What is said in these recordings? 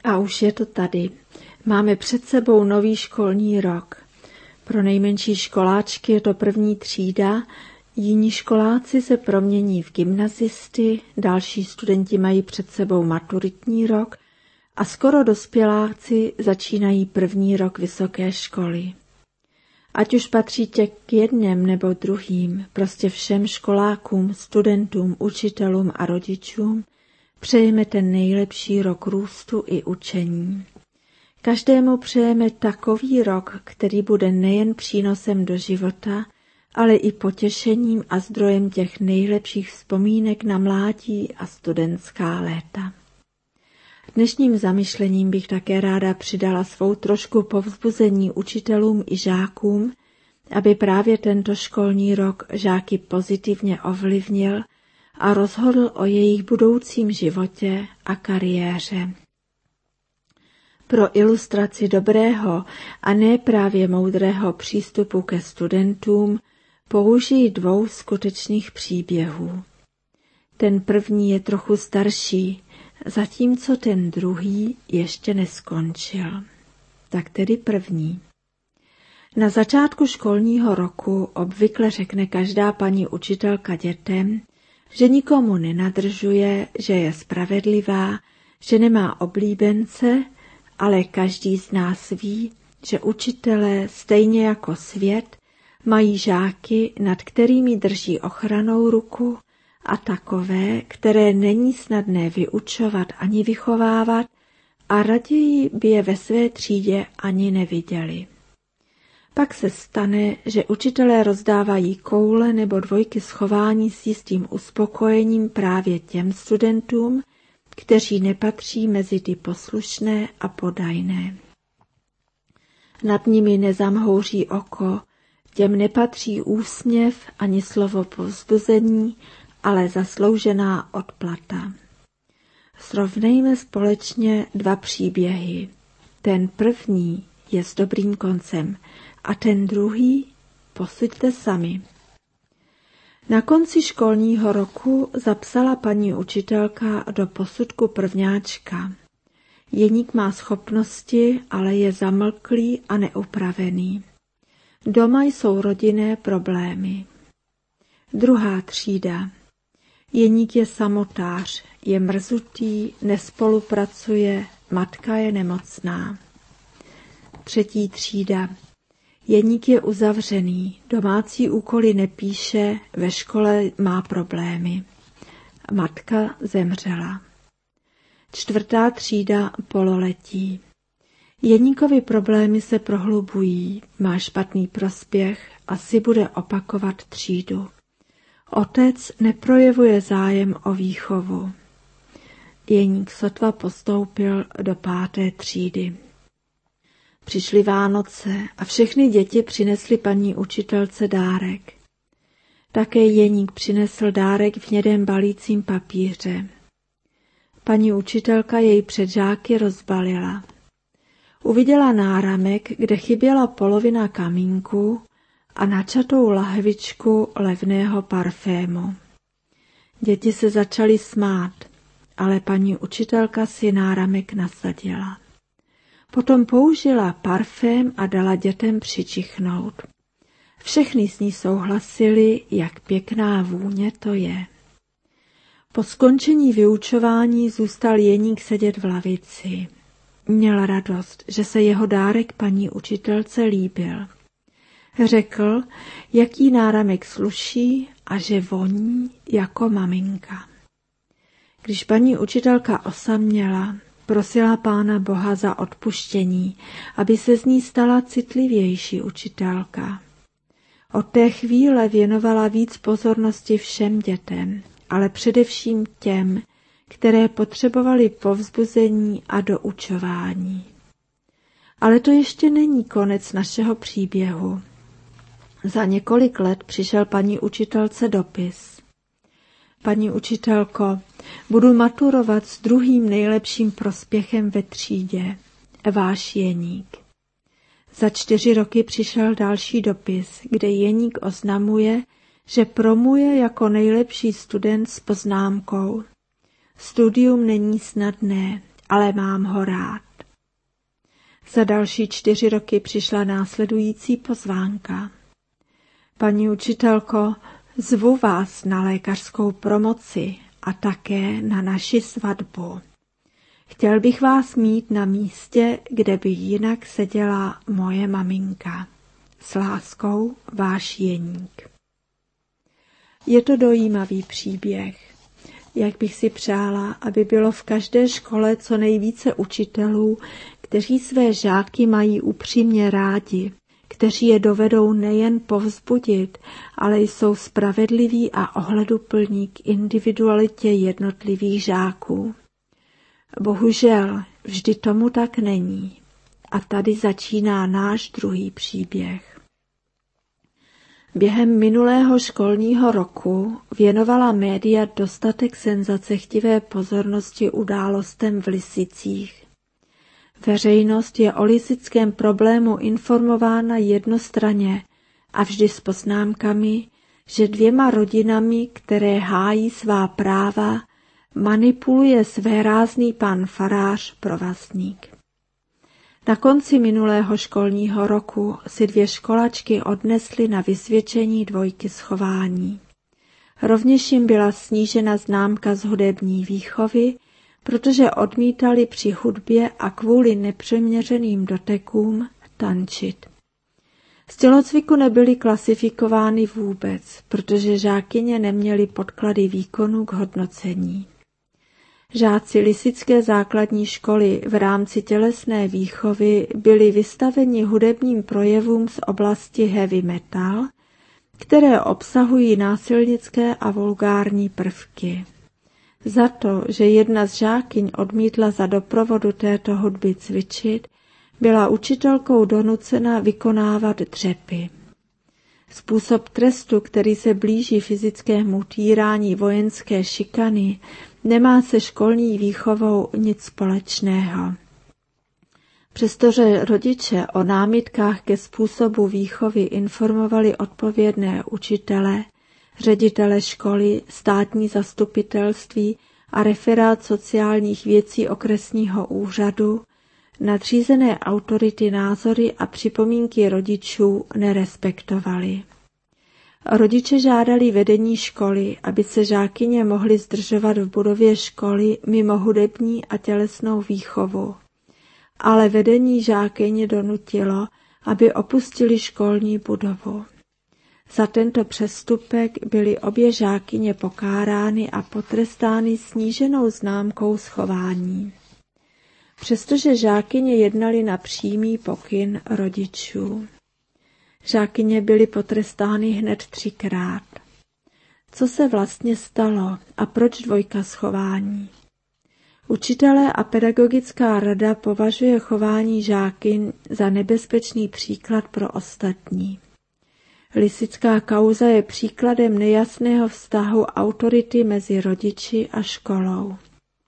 A už je to tady. Máme před sebou nový školní rok. Pro nejmenší školáčky je to první třída, jiní školáci se promění v gymnazisty, další studenti mají před sebou maturitní rok a skoro dospěláci začínají první rok vysoké školy. Ať už patříte k jedním nebo druhým, prostě všem školákům, studentům, učitelům a rodičům přejeme ten nejlepší rok růstu i učení. Každému přejeme takový rok, který bude nejen přínosem do života, ale i potěšením a zdrojem těch nejlepších vzpomínek na mládí a studentská léta. Dnešním zamyšlením bych také ráda přidala svou trošku povzbuzení učitelům i žákům, aby právě tento školní rok žáky pozitivně ovlivnil a rozhodl o jejich budoucím životě a kariéře. Pro ilustraci dobrého a ne právě moudrého přístupu ke studentům použiji 2 skutečných příběhů. Ten první je trochu starší, zatímco ten druhý ještě neskončil. Tak tedy první. Na začátku školního roku obvykle řekne každá paní učitelka dětem, že nikomu nenadržuje, že je spravedlivá, že nemá oblíbence, ale každý z nás ví, že učitelé, stejně jako svět, mají žáky, nad kterými drží ochrannou ruku, a takové, které není snadné vyučovat ani vychovávat a raději by je ve své třídě ani neviděli. Pak se stane, že učitelé rozdávají koule nebo 2 schování s jistým uspokojením právě těm studentům, kteří nepatří mezi ty poslušné a podajné. Nad nimi nezamhouří oko, těm nepatří úsměv ani slovo povzbuzení, ale zasloužená odplata. Srovnejme společně 2 příběhy. Ten první je s dobrým koncem a ten druhý posuďte sami. Na konci školního roku zapsala paní učitelka do posudku prvňáčka. Jeník má schopnosti, ale je zamlklý a neupravený. Doma jsou rodinné problémy. Druhá třída. Jeník je samotář, je mrzutý, nespolupracuje, matka je nemocná. Třetí třída. Jeník je uzavřený, domácí úkoly nepíše, ve škole má problémy. Matka zemřela. Čtvrtá třída, pololetí. Jeníkovi problémy se prohlubují, má špatný prospěch, asi bude opakovat třídu. Otec neprojevuje zájem o výchovu. Jeník sotva postoupil do 5. třídy. Přišly Vánoce a všechny děti přinesly paní učitelce dárek. Také Jeník přinesl dárek v hnědém balícím papíře. Paní učitelka jej před žáky rozbalila. Uviděla náramek, kde chyběla polovina kamínku a načatou lahvičku levného parfému. Děti se začaly smát, ale paní učitelka si náramek nasadila. Potom použila parfém a dala dětem přičichnout. Všechny s ní souhlasili, jak pěkná vůně to je. Po skončení vyučování zůstal Jeník sedět v lavici. Měl radost, že se jeho dárek paní učitelce líbil. Řekl, jaký náramek sluší a že voní jako maminka. Když paní učitelka osaměla, prosila Pána Boha za odpuštění, aby se z ní stala citlivější učitelka. Od té chvíle věnovala víc pozornosti všem dětem, ale především těm, které potřebovaly povzbuzení a doučování. Ale to ještě není konec našeho příběhu. Za několik let přišel paní učitelce dopis. Paní učitelko, budu maturovat s druhým nejlepším prospěchem ve třídě. Váš Jeník. Za 4 roky přišel další dopis, kde Jeník oznamuje, že promuje jako nejlepší student s poznámkou. Studium není snadné, ale mám ho rád. Za další 4 roky přišla následující pozvánka. Paní učitelko, zvu vás na lékařskou promoci a také na naši svatbu. Chtěl bych vás mít na místě, kde by jinak seděla moje maminka. S láskou, váš Jeník. Je to dojímavý příběh. Jak bych si přála, aby bylo v každé škole co nejvíce učitelů, kteří své žáky mají upřímně rádi, kteří je dovedou nejen povzbudit, ale jsou spravedliví a ohleduplní k individualitě jednotlivých žáků. Bohužel vždy tomu tak není. A tady začíná náš druhý příběh. Během minulého školního roku věnovala média dostatek senzacechtivé pozornosti událostem v Lisicích. Veřejnost je o lisickém problému informována jednostranně a vždy s poznámkami, že 2 rodinami, které hájí svá práva, manipuluje svérázný pan farář Provazník. Na konci minulého školního roku si 2 školačky odnesly na vysvědčení 2 schování. Rovněž jim byla snížena známka z hudební výchovy, protože odmítali při hudbě a kvůli nepřiměřeným dotekům tančit. Z tělocviku nebyly klasifikovány vůbec, protože žákyně neměly podklady výkonu k hodnocení. Žáci Lisické základní školy v rámci tělesné výchovy byli vystaveni hudebním projevům z oblasti heavy metal, které obsahují násilnické a vulgární prvky. Za to, že jedna z žákyň odmítla za doprovodu této hudby cvičit, byla učitelkou donucena vykonávat dřepy. Způsob trestu, který se blíží fyzickému týrání vojenské šikany, nemá se školní výchovou nic společného. Přestože rodiče o námitkách ke způsobu výchovy informovali odpovědné učitele, ředitele školy, státní zastupitelství a referát sociálních věcí okresního úřadu, nadřízené autority názory a připomínky rodičů nerespektovali. Rodiče žádali vedení školy, aby se žákyně mohly zdržovat v budově školy mimo hudební a tělesnou výchovu. Ale vedení žákyně donutilo, aby opustili školní budovu. Za tento přestupek byly obě žákyně pokárány a potrestány sníženou známkou schování. Přestože žákyně jednaly na přímý pokyn rodičů. Žákyně byly potrestány hned 3krát. Co se vlastně stalo a proč 2 schování? Učitelé a pedagogická rada považuje chování žákyň za nebezpečný příklad pro ostatní. Lisická kauza je příkladem nejasného vztahu autority mezi rodiči a školou.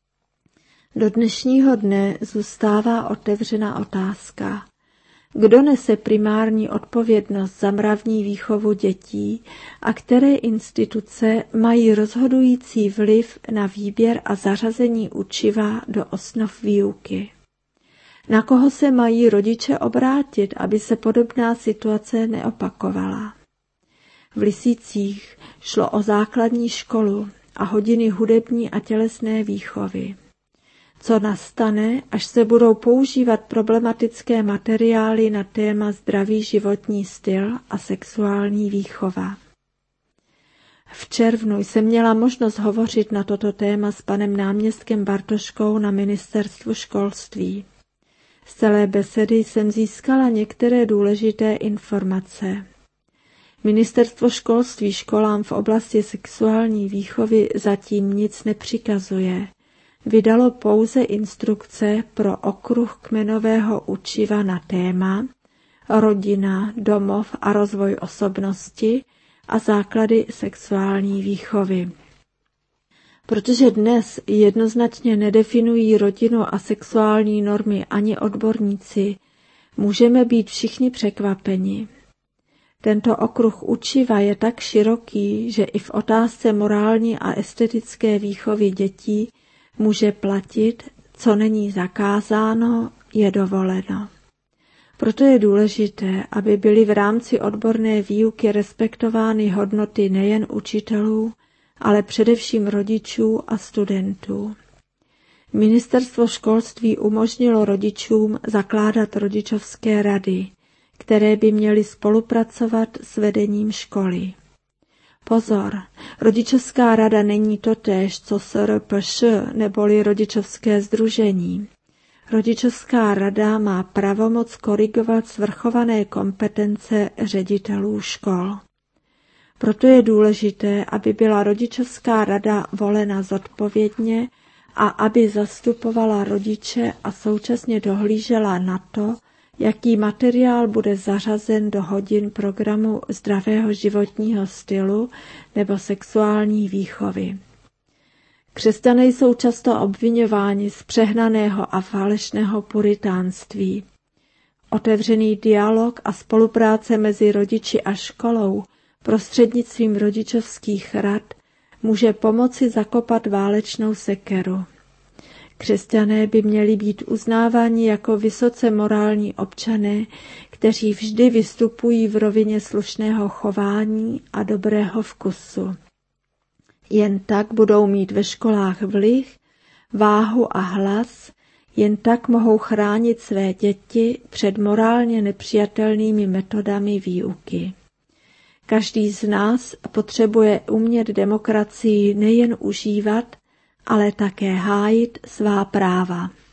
Do dnešního dne zůstává otevřena otázka, kdo nese primární odpovědnost za mravní výchovu dětí a které instituce mají rozhodující vliv na výběr a zařazení učiva do osnov výuky. Na koho se mají rodiče obrátit, aby se podobná situace neopakovala? V Lisicích šlo o základní školu a hodiny hudební a tělesné výchovy. Co nastane, až se budou používat problematické materiály na téma zdravý životní styl a sexuální výchova? V červnu jsem měla možnost hovořit na toto téma s panem náměstkem Bartoškou na ministerstvu školství. Z celé besedy jsem získala některé důležité informace. Ministerstvo školství školám v oblasti sexuální výchovy zatím nic nepřikazuje. Vydalo pouze instrukce pro okruh kmenového učiva na téma rodina, domov a rozvoj osobnosti a základy sexuální výchovy. Protože dnes jednoznačně nedefinují rodinu a sexuální normy ani odborníci, můžeme být všichni překvapeni. Tento okruh učiva je tak široký, že i v otázce morální a estetické výchovy dětí může platit, co není zakázáno, je dovoleno. Proto je důležité, aby byly v rámci odborné výuky respektovány hodnoty nejen učitelů, ale především rodičů a studentů. Ministerstvo školství umožnilo rodičům zakládat rodičovské rady, které by měly spolupracovat s vedením školy. Pozor, rodičovská rada není totéž, co SRPŠ neboli rodičovské sdružení. Rodičovská rada má pravomoc korigovat svrchované kompetence ředitelů škol. Proto je důležité, aby byla rodičovská rada volena zodpovědně a aby zastupovala rodiče a současně dohlížela na to, jaký materiál bude zařazen do hodin programu zdravého životního stylu nebo sexuální výchovy. Křesťané jsou často obviňováni z přehnaného a falešného puritánství. Otevřený dialog a spolupráce mezi rodiči a školou prostřednictvím rodičovských rad může pomoci zakopat válečnou sekeru. Křesťané by měli být uznáváni jako vysoce morální občané, kteří vždy vystupují v rovině slušného chování a dobrého vkusu. Jen tak budou mít ve školách vliv, váhu a hlas, jen tak mohou chránit své děti před morálně nepřijatelnými metodami výuky. Každý z nás potřebuje umět demokracii nejen užívat, ale také hájit svá práva.